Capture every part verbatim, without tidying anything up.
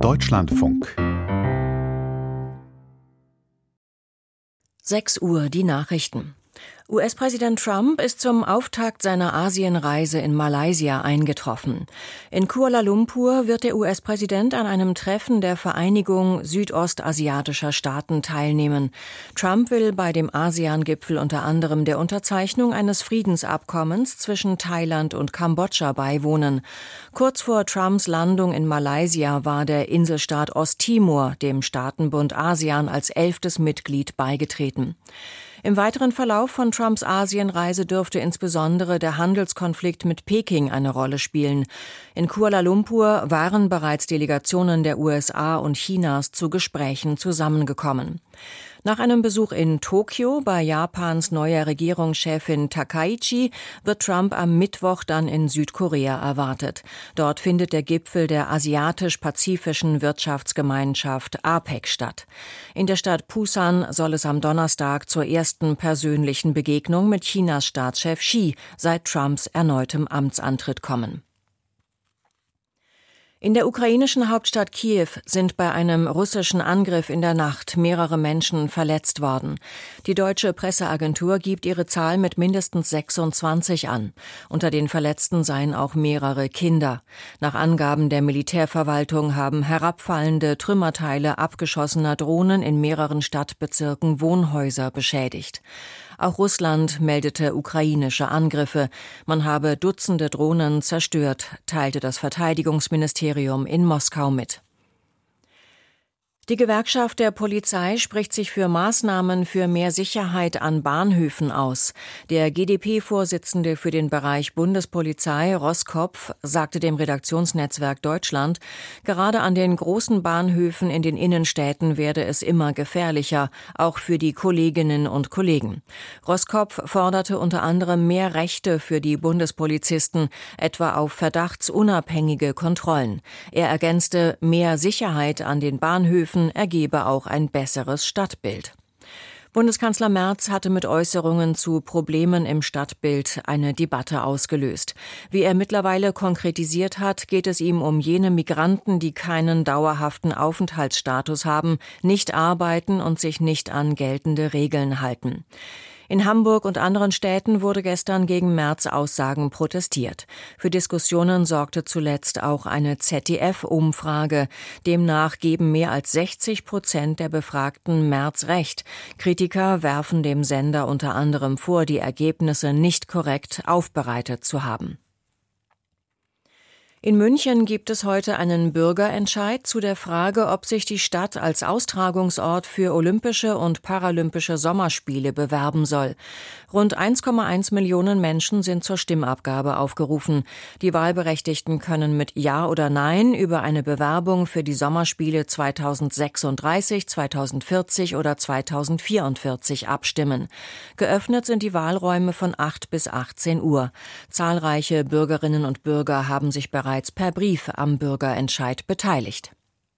Deutschlandfunk. sechs Uhr, die Nachrichten. U S-Präsident Trump ist zum Auftakt seiner Asienreise in Malaysia eingetroffen. In Kuala Lumpur wird der U S-Präsident an einem Treffen der Vereinigung südostasiatischer Staaten teilnehmen. Trump will bei dem ASEAN-Gipfel unter anderem der Unterzeichnung eines Friedensabkommens zwischen Thailand und Kambodscha beiwohnen. Kurz vor Trumps Landung in Malaysia war der Inselstaat Osttimor dem Staatenbund ASEAN als elftes Mitglied beigetreten. Im weiteren Verlauf von Trumps Asienreise dürfte insbesondere der Handelskonflikt mit Peking eine Rolle spielen. In Kuala Lumpur waren bereits Delegationen der U S A und Chinas zu Gesprächen zusammengekommen. Nach einem Besuch in Tokio bei Japans neuer Regierungschefin Takaichi wird Trump am Mittwoch dann in Südkorea erwartet. Dort findet der Gipfel der Asiatisch-Pazifischen Wirtschaftsgemeinschaft A P E C statt. In der Stadt Pusan soll es am Donnerstag zur ersten persönlichen Begegnung mit Chinas Staatschef Xi seit Trumps erneutem Amtsantritt kommen. In der ukrainischen Hauptstadt Kiew sind bei einem russischen Angriff in der Nacht mehrere Menschen verletzt worden. Die deutsche Presseagentur gibt ihre Zahl mit mindestens sechsundzwanzig an. Unter den Verletzten seien auch mehrere Kinder. Nach Angaben der Militärverwaltung haben herabfallende Trümmerteile abgeschossener Drohnen in mehreren Stadtbezirken Wohnhäuser beschädigt. Auch Russland meldete ukrainische Angriffe. Man habe Dutzende Drohnen zerstört, teilte das Verteidigungsministerium in Moskau mit. Die Gewerkschaft der Polizei spricht sich für Maßnahmen für mehr Sicherheit an Bahnhöfen aus. Der G d P-Vorsitzende für den Bereich Bundespolizei, Roßkopf, sagte dem Redaktionsnetzwerk Deutschland, gerade an den großen Bahnhöfen in den Innenstädten werde es immer gefährlicher, auch für die Kolleginnen und Kollegen. Roßkopf forderte unter anderem mehr Rechte für die Bundespolizisten, etwa auf verdachtsunabhängige Kontrollen. Er ergänzte, mehr Sicherheit an den Bahnhöfen ergebe auch ein besseres Stadtbild. Bundeskanzler Merz hatte mit Äußerungen zu Problemen im Stadtbild eine Debatte ausgelöst. Wie er mittlerweile konkretisiert hat, geht es ihm um jene Migranten, die keinen dauerhaften Aufenthaltsstatus haben, nicht arbeiten und sich nicht an geltende Regeln halten. In Hamburg und anderen Städten wurde gestern gegen Merz' Aussagen protestiert. Für Diskussionen sorgte zuletzt auch eine Z D F-Umfrage. Demnach geben mehr als sechzig Prozent der Befragten Merz recht. Kritiker werfen dem Sender unter anderem vor, die Ergebnisse nicht korrekt aufbereitet zu haben. In München gibt es heute einen Bürgerentscheid zu der Frage, ob sich die Stadt als Austragungsort für Olympische und Paralympische Sommerspiele bewerben soll. Rund eins Komma eins Millionen Menschen sind zur Stimmabgabe aufgerufen. Die Wahlberechtigten können mit Ja oder Nein über eine Bewerbung für die Sommerspiele zweitausendsechsunddreißig, zweitausendvierzig oder zweitausendvierundvierzig abstimmen. Geöffnet sind die Wahlräume von acht bis achtzehn Uhr. Zahlreiche Bürgerinnen und Bürger haben sich bereits per Brief am Bürgerentscheid beteiligt.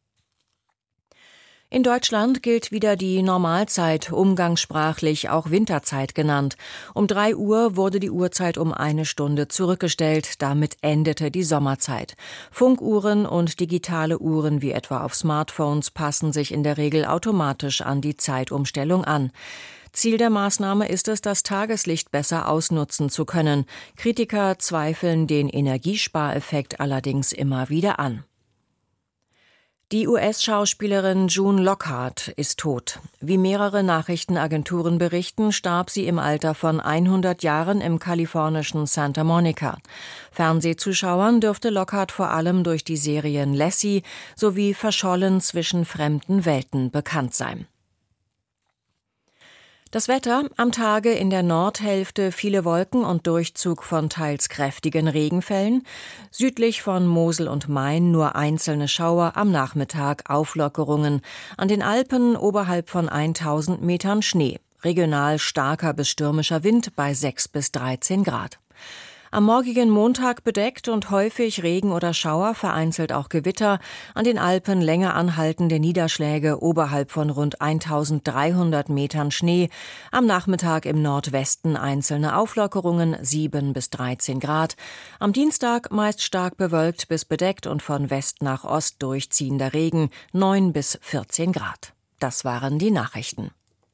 In Deutschland gilt wieder die Normalzeit, umgangssprachlich auch Winterzeit genannt. Um drei Uhr wurde die Uhrzeit um eine Stunde zurückgestellt, damit endete die Sommerzeit. Funkuhren und digitale Uhren wie etwa auf Smartphones passen sich in der Regel automatisch an die Zeitumstellung an. Ziel der Maßnahme ist es, das Tageslicht besser ausnutzen zu können. Kritiker zweifeln den Energiespareffekt allerdings immer wieder an. Die U S-Schauspielerin June Lockhart ist tot. Wie mehrere Nachrichtenagenturen berichten, starb sie im Alter von hundert Jahren im kalifornischen Santa Monica. Fernsehzuschauern dürfte Lockhart vor allem durch die Serien Lassie sowie Verschollen zwischen fremden Welten bekannt sein. Das Wetter: am Tage in der Nordhälfte viele Wolken und Durchzug von teils kräftigen Regenfällen. Südlich von Mosel und Main nur einzelne Schauer, am Nachmittag Auflockerungen. An den Alpen oberhalb von tausend Metern Schnee. Regional starker bis stürmischer Wind bei sechs bis dreizehn Grad. Am morgigen Montag bedeckt und häufig Regen oder Schauer, vereinzelt auch Gewitter. An den Alpen länger anhaltende Niederschläge oberhalb von rund eintausenddreihundert Metern Schnee. Am Nachmittag im Nordwesten einzelne Auflockerungen, sieben bis dreizehn Grad. Am Dienstag meist stark bewölkt bis bedeckt und von West nach Ost durchziehender Regen, neun bis vierzehn Grad. Das waren die Nachrichten.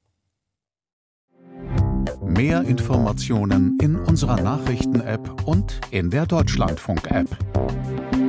Mehr Informationen in unserer Nachrichten-App und in der Deutschlandfunk-App.